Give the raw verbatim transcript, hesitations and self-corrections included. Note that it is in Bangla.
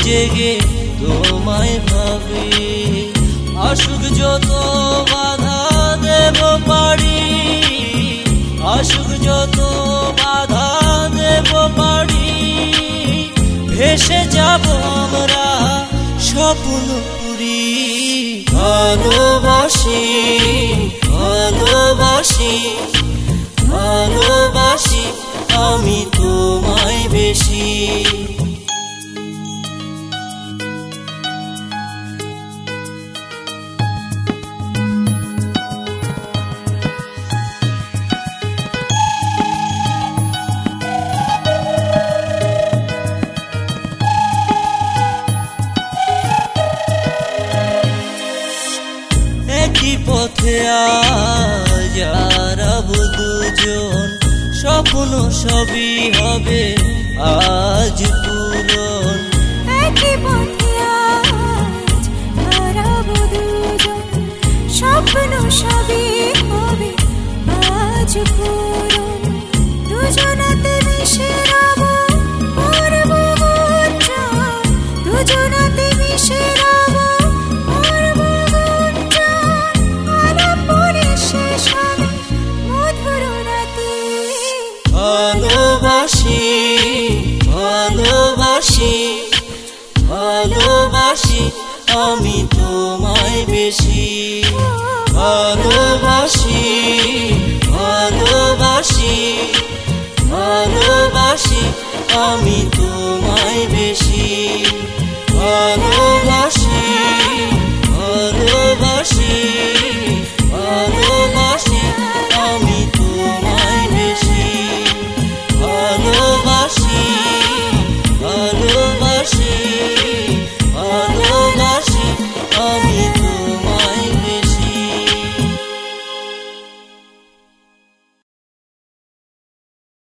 জেগে তোমায় ভাবি। আসুক যত বাধা দেব পারি, আসুক যত বাধা দেব পারি, ভেসে যাব আমরা স্বপ্নপুরী। ভালোবাসি ভালোবাসি ভালোবাসি আমি তোমায় বেশি। একই পথে আজ হারাব দুজন, স্বপ্ন সবই হবে আজ পূরণ। একই পথে আজ হারাব দুজন, স্বপ্ন সবই হবে আজ পূরণ। দুজনাতে মিশে রব করব গুঞ্জন, দুজনাতে মিশে রব করব গুঞ্জন। আলাপ পরে শেষ হবে মধুর রাতে। ভালোবাসি ভালোবাসি ভালোবাসি আমি তোমায় বেশি। ভালোবাসি ভালোবাসি ভালোবাসি আমি